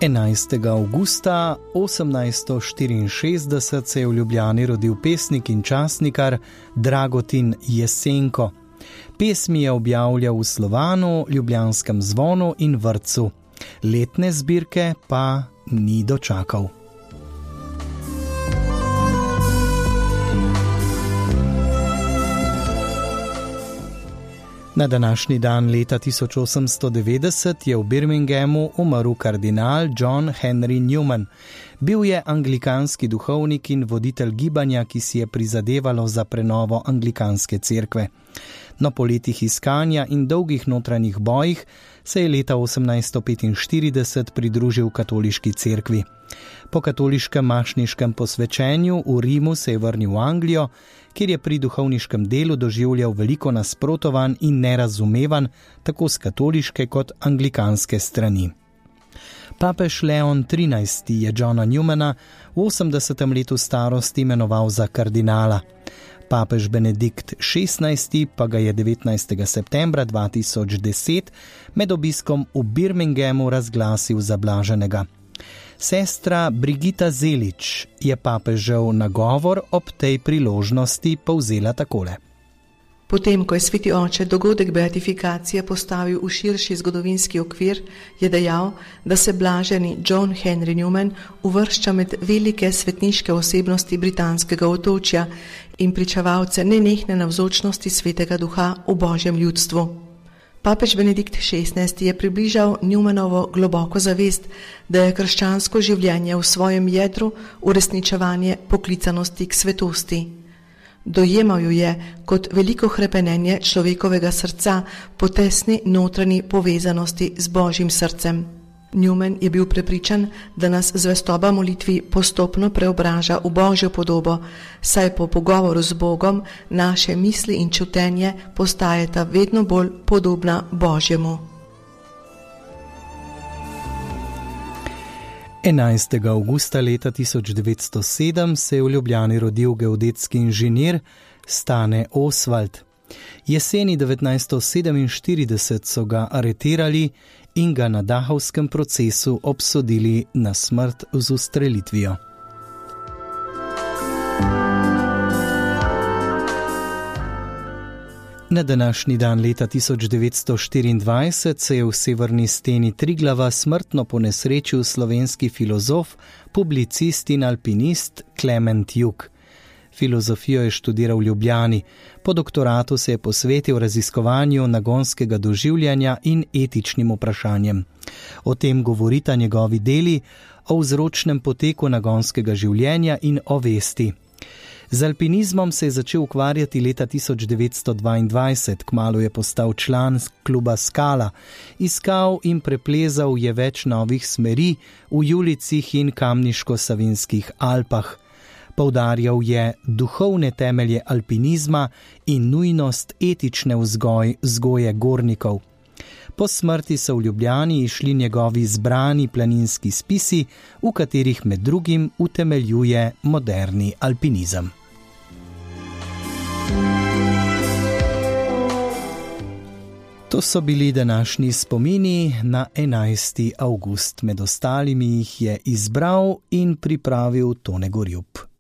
11. avgusta 1864 se je v Ljubljani rodil pesnik in časnikar Dragotin Jesenko. Pesmi je objavljal v Slovanu, Ljubljanskem zvonu in Vrtcu. Letne zbirke pa ni dočakal. Na današnji dan leta 1890 je v Birminghamu umrl kardinal John Henry Newman. Bil je anglikanski duhovnik in voditelj gibanja, ki si je prizadevalo za prenovo anglikanske cerkve. No, po letih iskanja in dolgih notranjih bojih se je leta 1845 pridružil katoliški cerkvi. Po katoliškem mašniškem posvečenju v Rimu se je vrnil v Anglijo, kjer je pri duhovniškem delu doživljal veliko nasprotovanj in nerazumevanj tako s katoliške kot anglikanske strani. Papež Leon XIII. Je Johna Newmana v 80. letu starosti imenoval za kardinala. Papež Benedikt XVI. Pa ga je 19. septembra 2010 med obiskom v Birminghamu razglasil za blaženega. Sestra Brigita Zelič je papežev nagovor ob tej priložnosti povzela takole. Potem, ko je sveti oče dogodek beatifikacije postavil v širši zgodovinski okvir, je dejal, da se blaženi John Henry Newman uvršča med velike svetniške osebnosti britanskega otočja in pričevalce nenehne navzočnosti svetega duha v Božjem ljudstvu. Papež Benedikt XVI. Je približal Newmanovo globoko zavest, da je krščansko življenje v svojem jedru uresničevanje poklicanosti k svetosti. Dojemal jo je kot veliko hrepenenje človekovega srca po tesni notranji povezanosti z Božjim srcem. Newman je bil prepričan, da nas zvestoba molitvi postopno preobraža v Božjo podobo, saj po pogovoru z Bogom naše misli in čutenje postajata vedno bolj podobna Božjemu. 11. avgusta leta 1907 se je v Ljubljani rodil geodetski inženir Stane Oswald. Jeseni 1947 so ga aretirali in ga na dahovskem procesu obsodili na smrt z ustrelitvijo. Na današnji dan leta 1924 se je v severni steni Triglava smrtno ponesrečil slovenski filozof, publicist in alpinist Klement Jug. Filozofijo je študiral v Ljubljani, po doktoratu se je posvetil raziskovanju nagonskega doživljanja in etičnim vprašanjem. O tem govorita njegovi deli o vzročnem poteku nagonskega življenja in o vesti. Z alpinizmom se je začel ukvarjati leta 1922, kmalu je postal član kluba Skala, iskal in preplezal je več novih smeri v Julicih in Kamniško-Savinjskih Alpah. Poudarjal je duhovne temelje alpinizma in nujnost etične vzgoje gornikov. Po smrti so v Ljubljani išli njegovi zbrani planinski spisi, v katerih med drugim utemeljuje moderni alpinizem. To so bili današnji spomini na 11. avgust. Med ostalimi jih je izbral in pripravil Tone Gorjup.